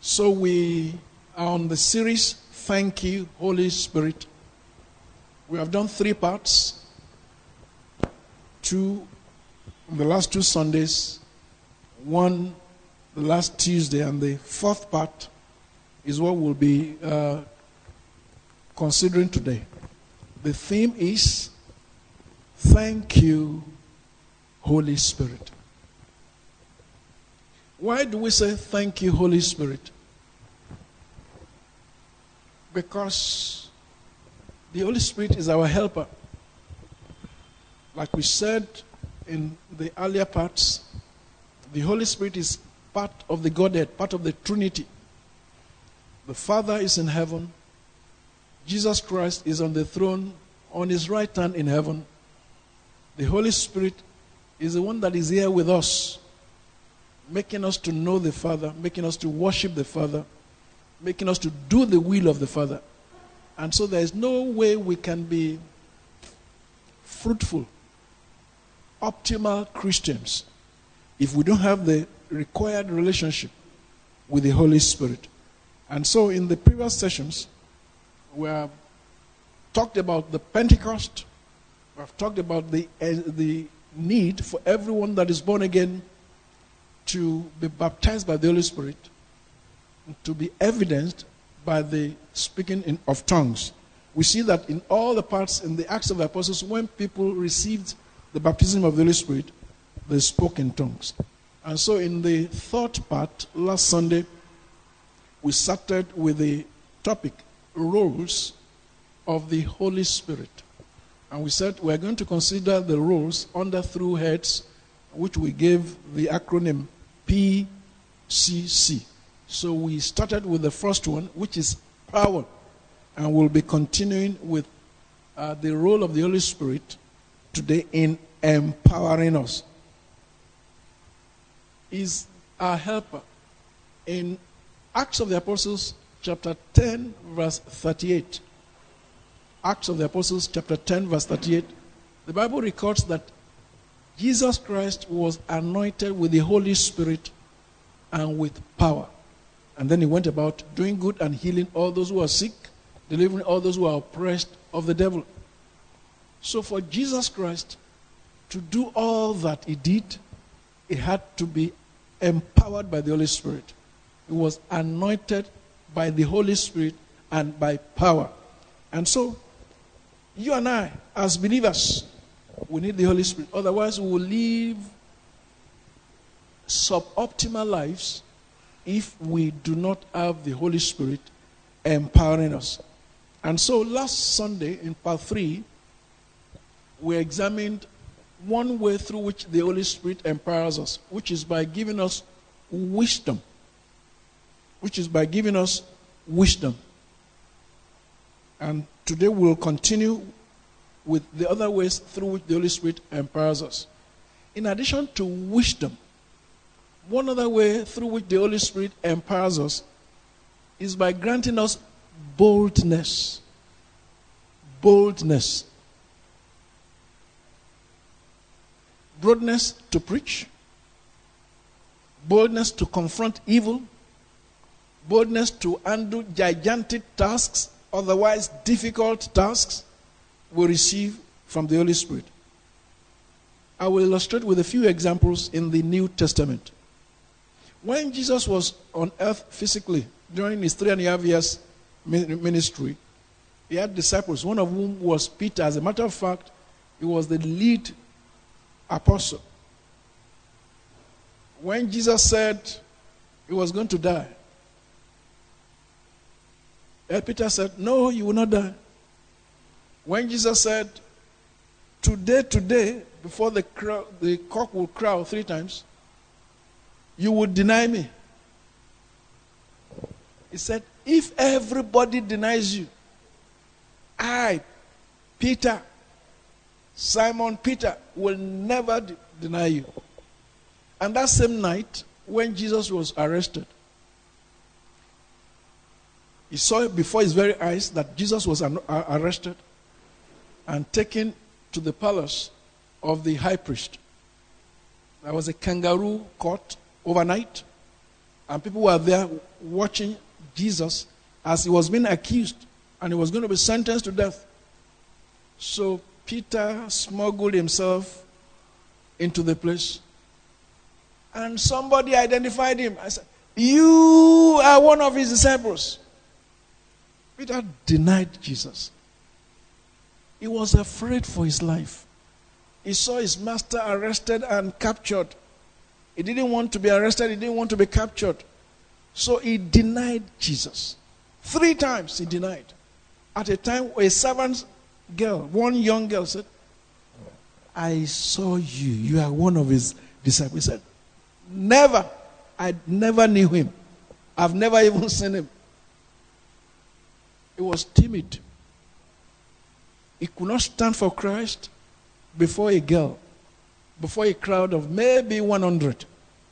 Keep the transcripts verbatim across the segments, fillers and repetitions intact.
So we are on the series, Thank You, Holy Spirit. We have done three parts. Two, the last two Sundays. One, the last Tuesday. And the fourth part is what we'll be uh, considering today. The theme is, Thank You, Holy Spirit. Why do we say, Thank You, Holy Spirit? Because the Holy Spirit is our helper. Like we said in the earlier parts, the Holy Spirit is part of the Godhead, part of the Trinity. The Father is in heaven. Jesus Christ is on the throne, on his right hand in heaven. The Holy Spirit is the one that is here with us, making us to know the Father, making us to worship the Father, making us to do the will of the Father. And so there is no way we can be fruitful, optimal Christians if we don't have the required relationship with the Holy Spirit. And so in the previous sessions, we have talked about the Pentecost. We have talked about the, uh, the need for everyone that is born again to be baptized by the Holy Spirit, to be evidenced by the speaking in, of tongues. We see that in all the parts in the Acts of the Apostles, when people received the baptism of the Holy Spirit, they spoke in tongues. And so in the third part, last Sunday, we started with the topic, roles of the Holy Spirit. And we said we're going to consider the roles under through heads, which we gave the acronym P C C. So we started with the first one, which is power. And we'll be continuing with uh, the role of the Holy Spirit today in empowering us. Is our helper. In Acts of the Apostles, chapter ten, verse thirty-eight. Acts of the Apostles, chapter ten, verse thirty-eight. The Bible records that Jesus Christ was anointed with the Holy Spirit and with power. And then he went about doing good and healing all those who are sick, delivering all those who are oppressed of the devil. So for Jesus Christ to do all that he did, he had to be empowered by the Holy Spirit. He was anointed by the Holy Spirit and by power. And so, you and I, as believers, we need the Holy Spirit. Otherwise, we will live suboptimal lives if we do not have the Holy Spirit empowering us. And so last Sunday in part three, we examined one way through which the Holy Spirit empowers us, which is by giving us wisdom. Which is by giving us wisdom. And today we'll continue with the other ways through which the Holy Spirit empowers us. In addition to wisdom, one other way through which the Holy Spirit empowers us is by granting us boldness. Boldness. Boldness to preach. Boldness to confront evil. Boldness to undo gigantic tasks, otherwise difficult tasks, we receive from the Holy Spirit. I will illustrate with a few examples in the New Testament. When Jesus was on earth physically, during his three and a half years ministry, he had disciples, one of whom was Peter. As a matter of fact, he was the lead apostle. When Jesus said he was going to die, Peter said, no, you will not die. When Jesus said, today, today, before the, crow, the cock will crow three times, you would deny me. He said, if everybody denies you, I, Peter, Simon Peter, will never de- deny you. And that same night, when Jesus was arrested, he saw before his very eyes that Jesus was an- arrested and taken to the palace of the high priest. There was a kangaroo court overnight. And people were there watching Jesus as he was being accused and he was going to be sentenced to death. So Peter smuggled himself into the place. And somebody identified him. I said, "You are one of his disciples." Peter denied Jesus. He was afraid for his life. He saw his master arrested and captured. He didn't want to be arrested. He didn't want to be captured. So he denied Jesus. Three times he denied. At a time, a servant girl, one young girl said, "I saw you. You are one of his disciples." He said, "Never. I never knew him. I've never even seen him." He was timid. He could not stand for Christ before a girl, before a crowd of maybe one hundred.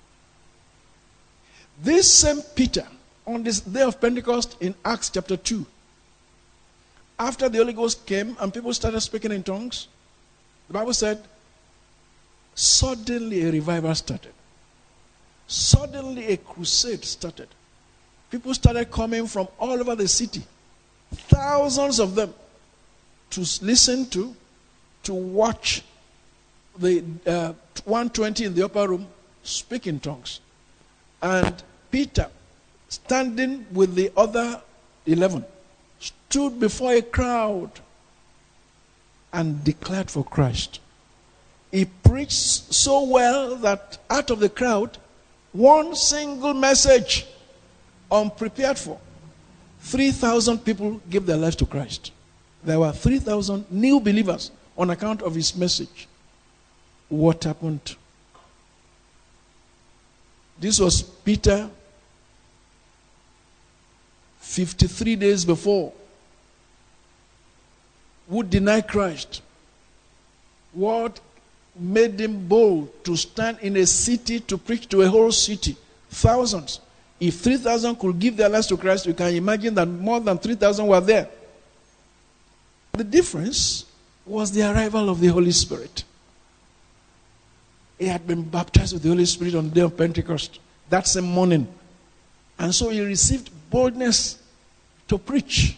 This same Peter, on this day of Pentecost in Acts chapter two, after the Holy Ghost came and people started speaking in tongues, the Bible said, suddenly a revival started. Suddenly a crusade started. People started coming from all over the city, thousands of them, to listen to, to watch the uh, one twenty in the upper room speak in tongues. And Peter, standing with the other eleven, stood before a crowd and declared for Christ. He preached so well that out of the crowd, one single message, unprepared for, three thousand people gave their lives to Christ. There were three thousand new believers on account of his message. What happened? This was Peter fifty-three days before, who denied Christ. What made him bold to stand in a city to preach to a whole city? Thousands. If three thousand could give their lives to Christ, you can imagine that more than three thousand were there. The difference was the arrival of the Holy Spirit. He had been baptized with the Holy Spirit on the day of Pentecost, that same morning. And so he received boldness to preach.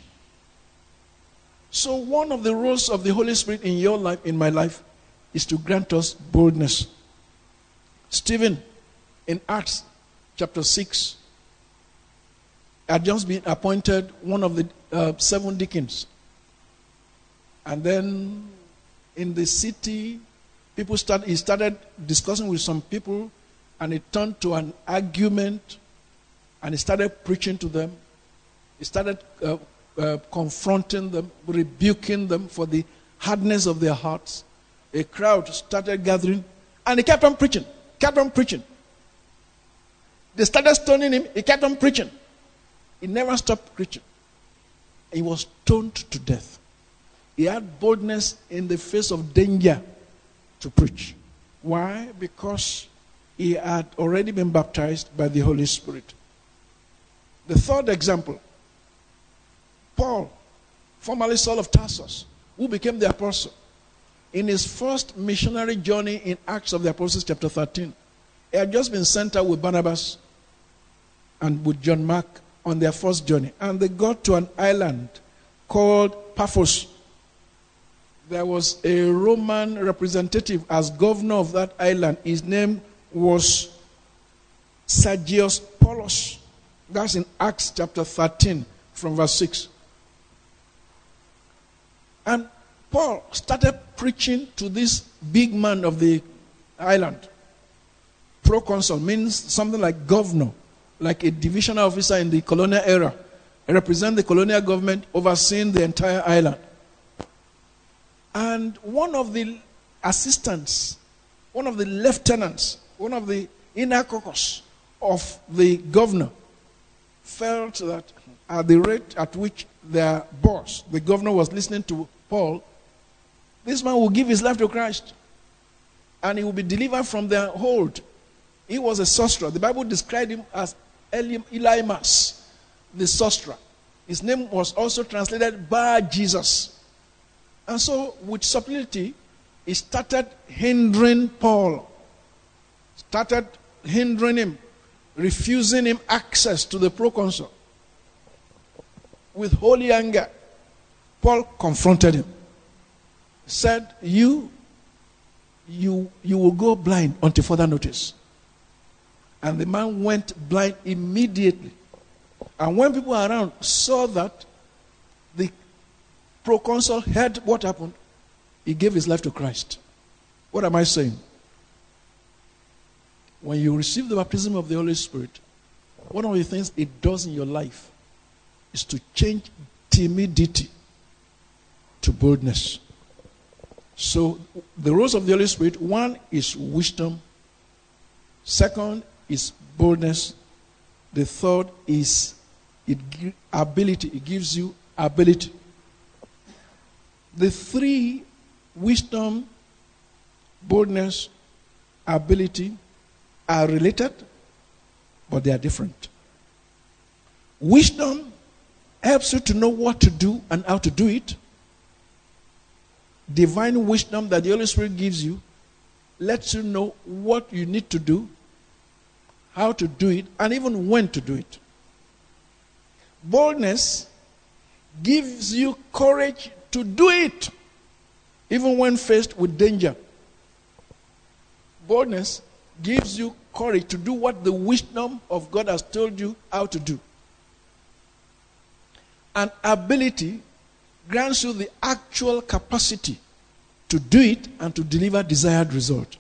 So one of the roles of the Holy Spirit in your life, in my life, is to grant us boldness. Stephen, in Acts chapter six, had just been appointed one of the uh, seven deacons. And then in the city, people started, he started discussing with some people, and it turned to an argument, and he started preaching to them. He started uh, uh, confronting them, rebuking them for the hardness of their hearts. A crowd started gathering, and he kept on preaching, kept on preaching. They started stoning him, he kept on preaching. He never stopped preaching. He was stoned to death. He had boldness in the face of danger to preach. Why? Because he had already been baptized by the Holy Spirit. The third example, Paul, formerly Saul of Tarsus, who became the apostle. In his first missionary journey in Acts of the Apostles chapter thirteen, he had just been sent out with Barnabas and with John Mark on their first journey. And they got to an island called Paphos. There was a Roman representative as governor of that island. His name was Sergius Paulus. That's in Acts chapter thirteen from verse six. And Paul started preaching to this big man of the island. Proconsul means something like governor, like a divisional officer in the colonial era. He represents the colonial government overseeing the entire island. And one of the assistants, one of the lieutenants, one of the inner caucus of the governor felt that at the rate at which their boss, the governor, was listening to Paul, this man will give his life to Christ and he will be delivered from their hold. He was a sorcerer. The Bible described him as Elymas, the sorcerer. His name was also translated Bar Jesus. And so, with subtlety, he started hindering Paul. Started hindering him. refusing him access to the proconsul. With holy anger, Paul confronted him. Said, you, you, you will go blind until further notice. And the man went blind immediately. And when people around saw that, the proconsul heard what happened, he gave his life to Christ. What am I saying? When you receive the baptism of the Holy Spirit, one of the things it does in your life is to change timidity to boldness. So the roles of the Holy Spirit, one is wisdom, second is boldness, the third is it ability. It gives you ability. The three, wisdom, boldness, ability, are related, but they are different. Wisdom helps you to know what to do and how to do it. Divine wisdom that the Holy Spirit gives you lets you know what you need to do, how to do it, and even when to do it. Boldness gives you courage to do it, even when faced with danger. Boldness gives you courage to do what the wisdom of God has told you how to do. And ability grants you the actual capacity to do it and to deliver desired result.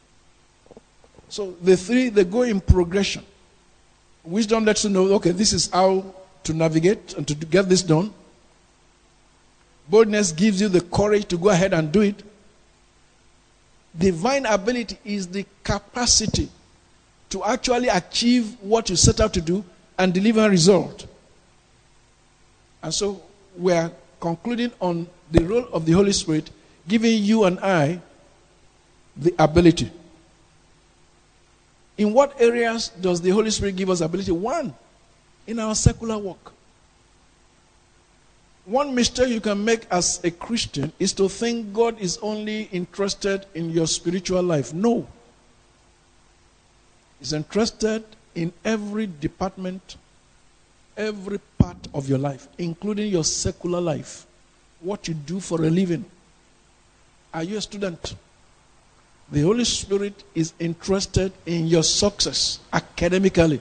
So the three, they go in progression. Wisdom lets you know, okay, this is how to navigate and to get this done. Boldness gives you the courage to go ahead and do it. Divine ability is the capacity to actually achieve what you set out to do and deliver a result. And so we are concluding on the role of the Holy Spirit, giving you and I the ability. In what areas does the Holy Spirit give us ability? One, in our secular work. One mistake you can make as a Christian is to think God is only interested in your spiritual life. No. He's interested in every department, every part of your life, including your secular life. What you do for a living. Are you a student? The Holy Spirit is interested in your success academically.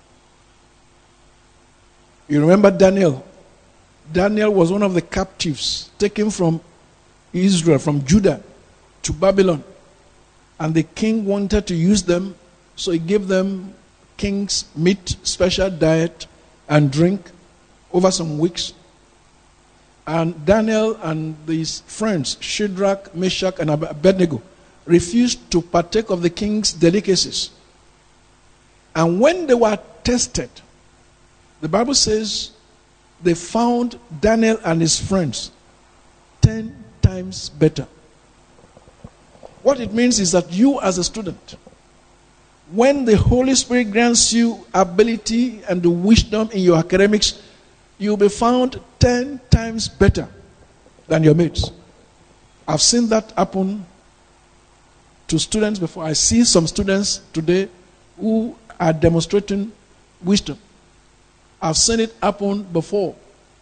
You remember Daniel? Daniel was one of the captives taken from Israel, from Judah to Babylon. And the king wanted to use them, so he gave them king's meat, special diet, and drink over some weeks. And Daniel and his friends, Shadrach, Meshach, and Abednego, refused to partake of the king's delicacies. And when they were tested, the Bible says they found Daniel and his friends ten times better. What it means is that you as a student, when the Holy Spirit grants you ability and the wisdom in your academics, you'll be found ten times better than your mates. I've seen that happen to students before. I see some students today who are demonstrating wisdom. I've seen it happen before.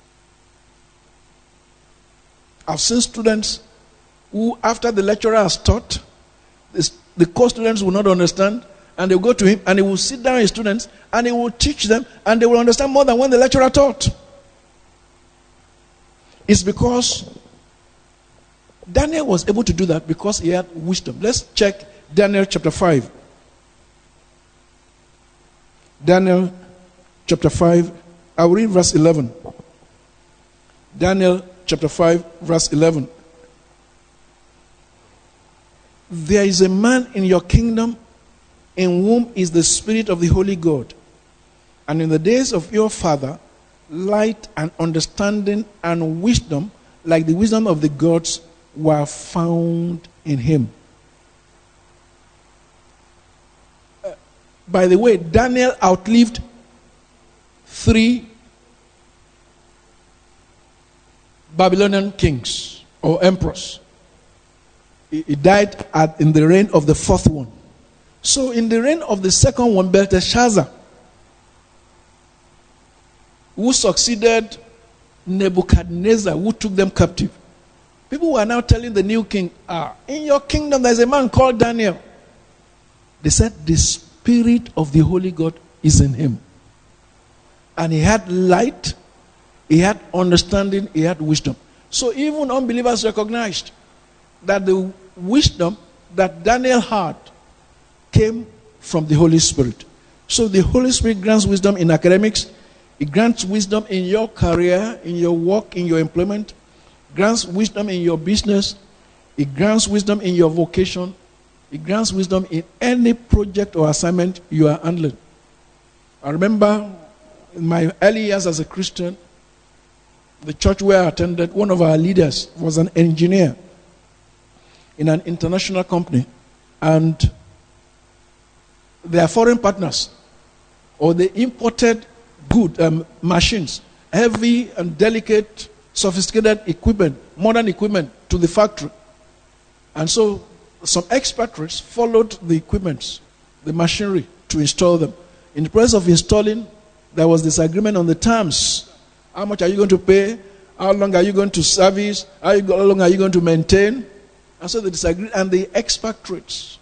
I've seen students who, after the lecturer has taught, the co-students will not understand, and they'll go to him, and he will sit down with students, and he will teach them, and they will understand more than when the lecturer taught. It's because Daniel was able to do that because he had wisdom. Let's check Daniel chapter five. Daniel chapter five. I will read verse eleven. Daniel chapter five, verse eleven. There is a man in your kingdom in whom is the Spirit of the Holy God. And in the days of your father, light and understanding and wisdom, like the wisdom of the gods, were found in him. Uh, by the way, Daniel outlived three Babylonian kings or emperors. He, he died at, in the reign of the fourth one. So in the reign of the second one, Belteshazzar, who succeeded Nebuchadnezzar, who took them captive, people were now telling the new king, ah, in your kingdom there's a man called Daniel. They said the Spirit of the Holy God is in him. And he had light, he had understanding, he had wisdom. So even unbelievers recognized that the wisdom that Daniel had came from the Holy Spirit. So the Holy Spirit grants wisdom in academics, it grants wisdom in your career, in your work, in your employment, grants wisdom in your business, it grants wisdom in your vocation, it grants wisdom in any project or assignment you are handling. I remember in my early years as a Christian, the church where I attended, one of our leaders was an engineer in an international company, and their foreign partners, or they imported good um, machines, heavy and delicate, sophisticated equipment, modern equipment to the factory. And so some expatriates followed the equipment, the machinery, to install them. In the process of installing, there was disagreement on the terms. How much are you going to pay? How long are you going to service? How long are you going to maintain? And so they disagreed, and the expatriates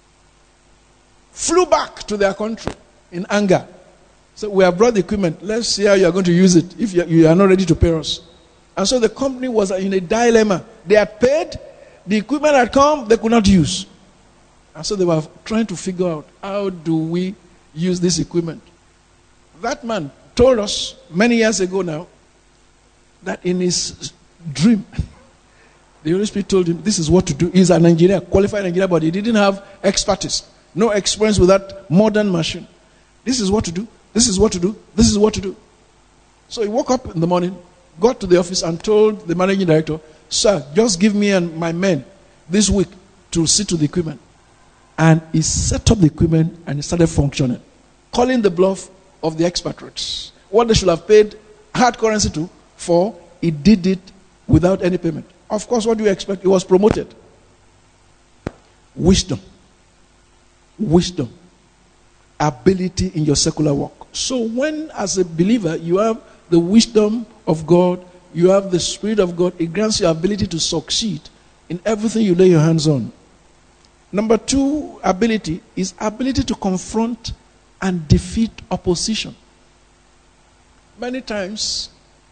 flew back to their country in anger. So we have brought the equipment. Let's see how you are going to use it if you are not ready to pay us. And so the company was in a dilemma. They had paid, the equipment had come, they could not use. And so they were trying to figure out, how do we use this equipment? That man told us many years ago now that in his dream, the Holy Spirit told him this is what to do. He's an engineer, qualified engineer, but he didn't have expertise, no experience with that modern machine. This is what to do. This is what to do. This is what to do. So he woke up in the morning, got to the office and told the managing director, sir, just give me and my men this week to see to the equipment. And he set up the equipment and it started functioning, calling the bluff of the expatriates. What they should have paid hard currency to for, he did it without any payment. Of course, what do you expect? He was promoted. Wisdom. Wisdom. Ability in your secular work. So when, as a believer, you have the wisdom of God, you have the Spirit of God, it grants you ability to succeed in everything you lay your hands on. Number two ability is ability to confront and defeat opposition. Many times,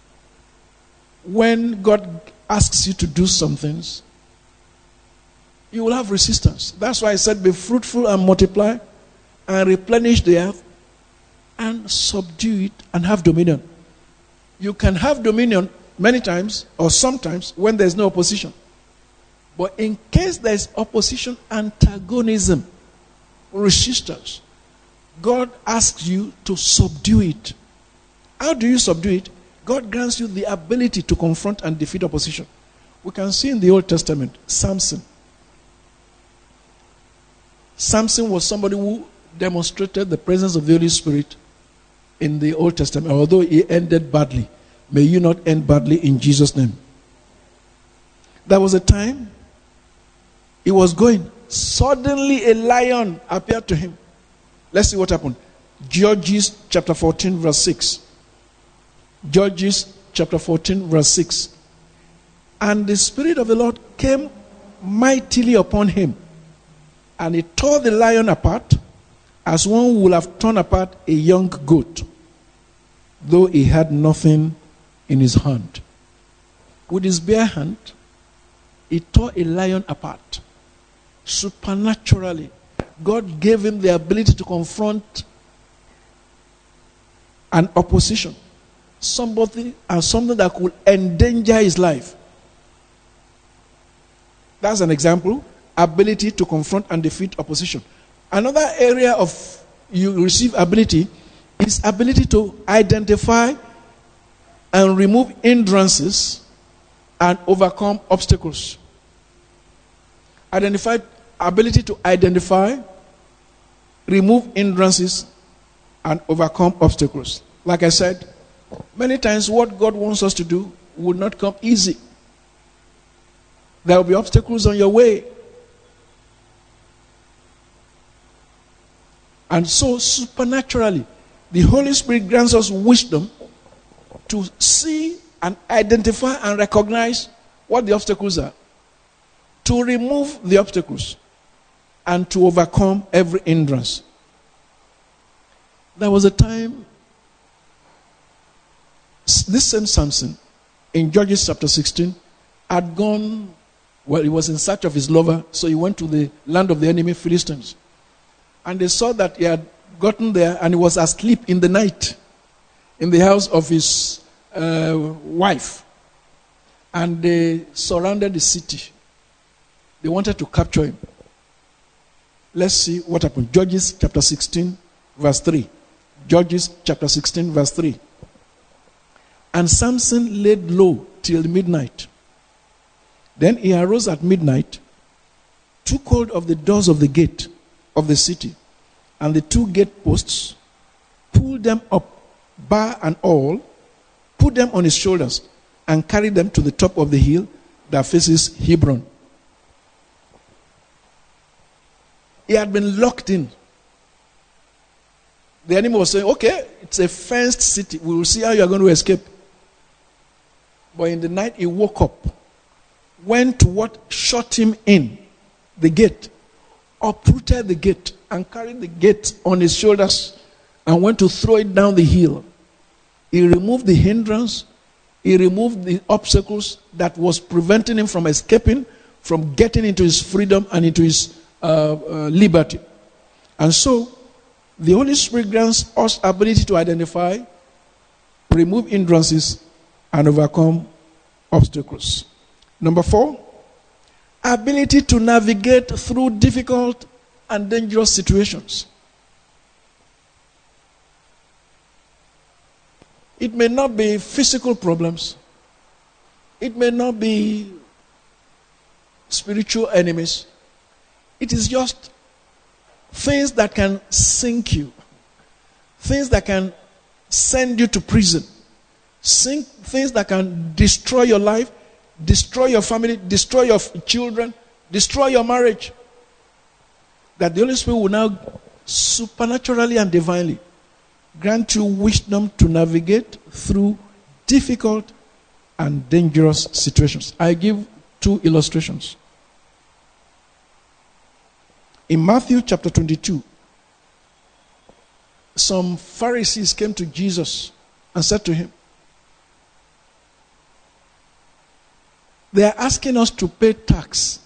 when God asks you to do some things, you will have resistance. That's why I said, be fruitful and multiply and replenish the earth and subdue it and have dominion. You can have dominion many times or sometimes when there's no opposition. But in case there's opposition, antagonism, resistance, God asks you to subdue it. How do you subdue it? God grants you the ability to confront and defeat opposition. We can see in the Old Testament, Samson. Samson was somebody who demonstrated the presence of the Holy Spirit in the Old Testament, although he ended badly. May you not end badly in Jesus' name. There was a time he was going. Suddenly a lion appeared to him. Let's see what happened. Judges chapter fourteen verse six. Judges chapter fourteen verse six. And the Spirit of the Lord came mightily upon him, and he tore the lion apart as one would have torn apart a young goat, though he had nothing in his hand. With his bare hand, he tore a lion apart. Supernaturally, God gave him the ability to confront an opposition, somebody and something that could endanger his life. That's an example. Ability to confront and defeat opposition. Another area of you receive ability is ability to identify and remove hindrances and overcome obstacles. Identify ability to identify, remove hindrances, and overcome obstacles. Like I said, many times what God wants us to do will not come easy. There will be obstacles on your way. And so, supernaturally, the Holy Spirit grants us wisdom to see and identify and recognize what the obstacles are, to remove the obstacles, and to overcome every hindrance. There was a time, this same Samson, in Judges chapter sixteen, had gone, well, he was in search of his lover, so he went to the land of the enemy, Philistines. And they saw that he had gotten there and he was asleep in the night in the house of his uh, wife. And they surrounded the city. They wanted to capture him. Let's see what happened. Judges chapter sixteen, verse three. Judges chapter sixteen, verse three. And Samson laid low till midnight. Then he arose at midnight, took hold of the doors of the gate of the city, and the two gate posts, pulled them up, bar and all, put them on his shoulders, and carried them to the top of the hill that faces Hebron. He had been locked in. The enemy was saying, okay, it's a fenced city. We will see how you are going to escape. But in the night, he woke up, went to what shut him in, the gate, uprooted the gate, and carried the gate on his shoulders, and went to throw it down the hill. He removed the hindrance. He removed the obstacles that was preventing him from escaping, from getting into his freedom and into his uh, uh, liberty. And so, the Holy Spirit grants us ability to identify, remove hindrances, and overcome obstacles. Number four, ability to navigate through difficult and dangerous situations. It may not be physical problems. It may not be spiritual enemies. It is just things that can sink you. Things that can send you to prison. Sink, things that can destroy your life, destroy your family, destroy your children, destroy your marriage. That the Holy Spirit will now supernaturally and divinely grant you wisdom to navigate through difficult and dangerous situations. I give two illustrations. In Matthew chapter twenty-two, some Pharisees came to Jesus and said to him, they are asking us to pay tax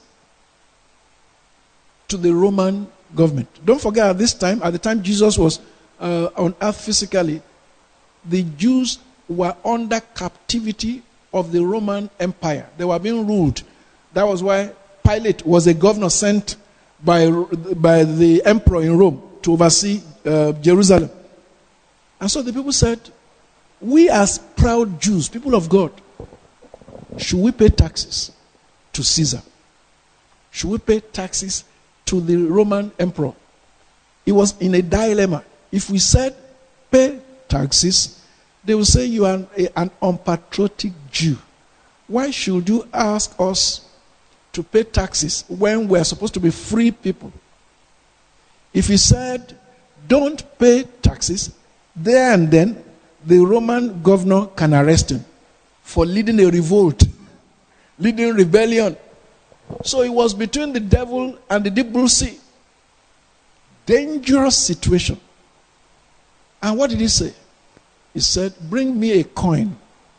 to the Roman government. Don't forget, at this time, at the time Jesus was uh, on earth physically, the Jews were under captivity of the Roman Empire. They were being ruled. That was why Pilate was a governor sent by, by the emperor in Rome to oversee uh, Jerusalem. And so the people said, we as proud Jews, people of God, should we pay taxes to Caesar? Should we pay taxes to the Roman emperor? He was in a dilemma. If we said pay taxes, they will say you are an unpatriotic Jew. Why should you ask us to pay taxes when we are supposed to be free people? If he said don't pay taxes, there and then the Roman governor can arrest him for leading a revolt, leading rebellion. So it was between the devil and the deep blue sea. Dangerous situation. And what did he say? He said, bring me a coin.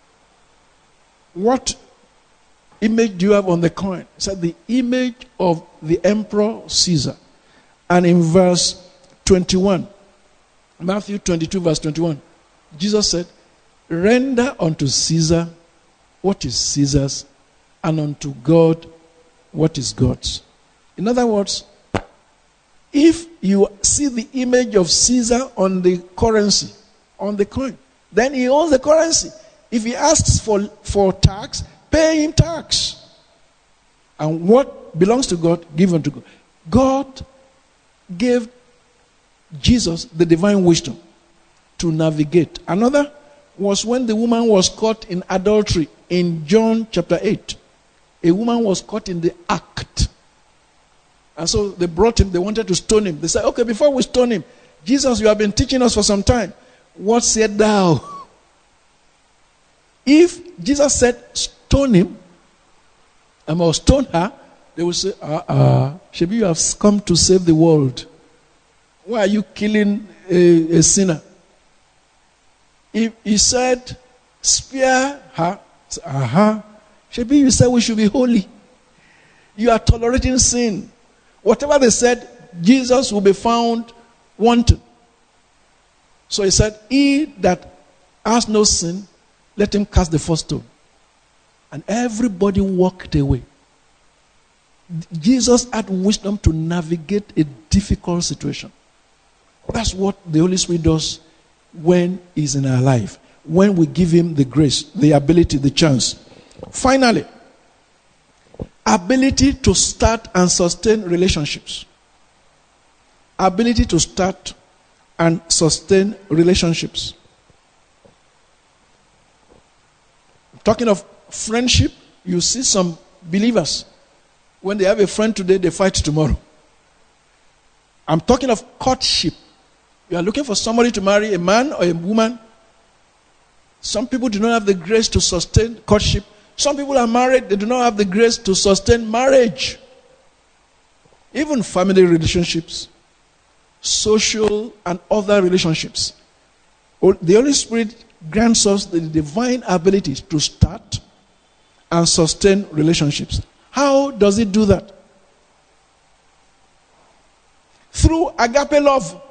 What image do you have on the coin? He said, the image of the Emperor Caesar. And in verse twenty-one, Matthew twenty-two, verse twenty-one, Jesus said, render unto Caesar what is Caesar's, and unto God what is God's. In other words, if you see the image of Caesar on the currency, on the coin, then he owns the currency. If he asks for, for tax, pay him tax. And what belongs to God, give unto God. God gave Jesus the divine wisdom to navigate. Another was when the woman was caught in adultery in John chapter eight. A woman was caught in the act. And so they brought him, they wanted to stone him. They said, okay, before we stone him, Jesus, you have been teaching us for some time. What said thou? If Jesus said, stone him, I must stone her, they will say, ah, uh-uh, Shebi, you have come to save the world. Why are you killing a, a sinner? If he said, spare her, aha, Shebi, you said we should be holy. You are tolerating sin. Whatever they said, Jesus will be found wanting. So he said, he that has no sin, let him cast the first stone. And everybody walked away. Jesus had wisdom to navigate a difficult situation. That's what the Holy Spirit does when he's in our life. When we give him the grace, the ability, the chance. Finally, ability to start and sustain relationships. Ability to start and sustain relationships. Talking of friendship, you see some believers, when they have a friend today, they fight tomorrow. I'm talking of courtship. You are looking for somebody to marry, a man or a woman. Some people do not have the grace to sustain courtship. Some people are married, they do not have the grace to sustain marriage. Even family relationships, social and other relationships. The Holy Spirit grants us the divine ability to start and sustain relationships. How does it do that? Through agape love.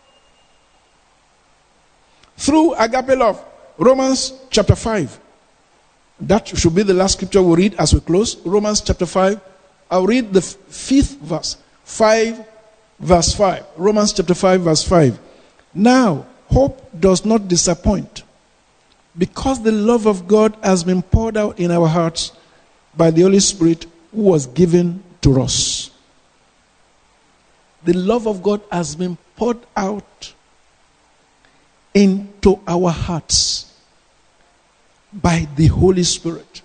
Through agape love. Romans chapter five. That should be the last scripture we read as we close. Romans chapter five. I'll read the fifth verse. five verse five. Romans chapter five verse five. Now, hope does not disappoint, because the love of God has been poured out in our hearts by the Holy Spirit who was given to us. The love of God has been poured out into our hearts by the Holy Spirit.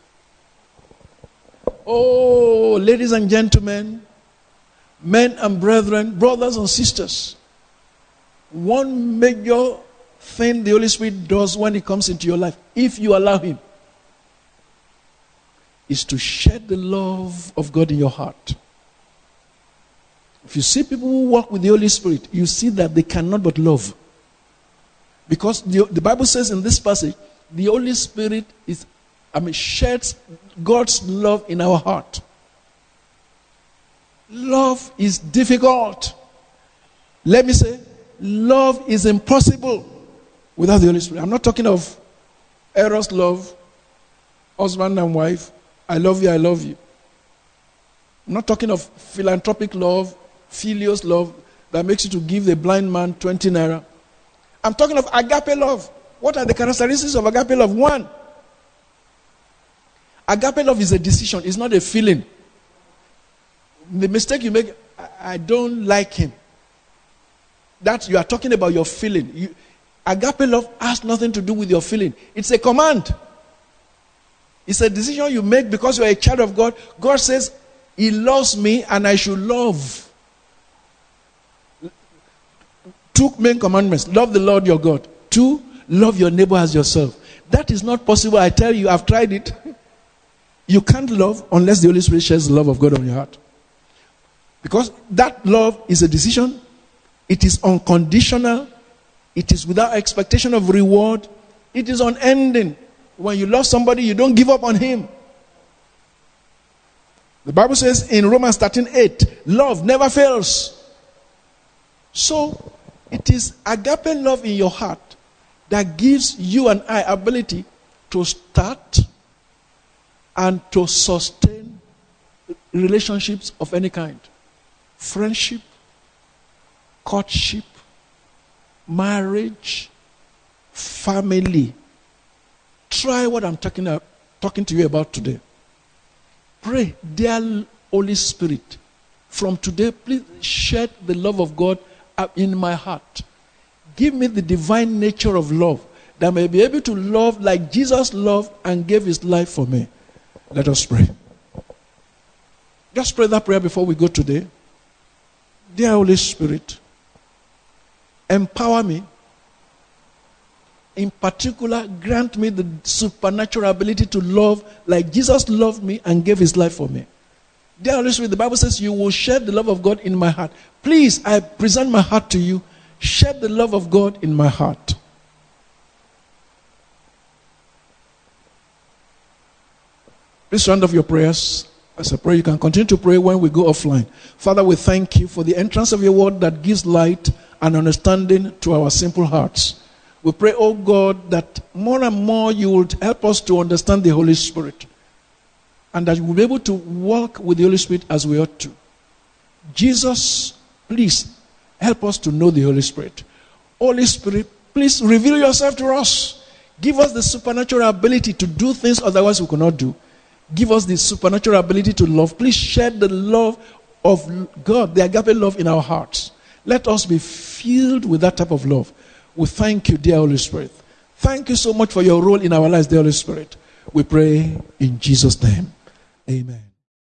Oh, ladies and gentlemen, men and brethren, brothers and sisters, one major thing the Holy Spirit does when he comes into your life, if you allow him, is to shed the love of God in your heart. If you see people who walk with the Holy Spirit, you see that they cannot but love. Because the, the Bible says in this passage, the Holy Spirit is, I mean, sheds God's love in our heart. Love is difficult. Let me say, love is impossible without the Holy Spirit. I'm not talking of eros love, husband and wife. I love you, I love you. I'm not talking of philanthropic love, filios love, that makes you to give the blind man twenty naira. I'm talking of agape love. What are the characteristics of agape love? One, agape love is a decision. It's not a feeling. The mistake you make, I, I don't like him. That you are talking about your feeling. You, agape love has nothing to do with your feeling. It's a command. It's a decision you make because you are a child of God. God says, he loves me and I should love. Two main commandments. Love the Lord your God. Two, love your neighbor as yourself. That is not possible. I tell you, I've tried it. You can't love unless the Holy Spirit shares the love of God on your heart. Because that love is a decision. It is unconditional. It is without expectation of reward. It is unending. When you love somebody, you don't give up on him. The Bible says in Romans thirteen eight, love never fails. So, it is agape love in your heart that gives you and I ability to start and to sustain relationships of any kind. Friendship, courtship, marriage, family. Try what I'm talking, about, talking to you about today. Pray, dear Holy Spirit, from today, please shed the love of God in my heart. Give me the divine nature of love, that I may be able to love like Jesus loved and gave his life for me. Let us pray. Just pray that prayer before we go today. Dear Holy Spirit, empower me. In particular, grant me the supernatural ability to love like Jesus loved me and gave his life for me. Dear Holy Spirit, the Bible says you will share the love of God in my heart. Please, I present my heart to you. Share the love of God in my heart. Please round off your prayers. As a prayer, you can continue to pray when we go offline. Father, we thank you for the entrance of your word that gives light and understanding to our simple hearts. We pray, oh God, that more and more you will help us to understand the Holy Spirit, and that we'll be able to walk with the Holy Spirit as we ought to. Jesus, please help us to know the Holy Spirit. Holy Spirit, please reveal yourself to us. Give us the supernatural ability to do things otherwise we cannot do. Give us the supernatural ability to love. Please share the love of God, the agape love in our hearts. Let us be filled with that type of love. We thank you, dear Holy Spirit. Thank you so much for your role in our lives, dear Holy Spirit. We pray in Jesus' name. Amen.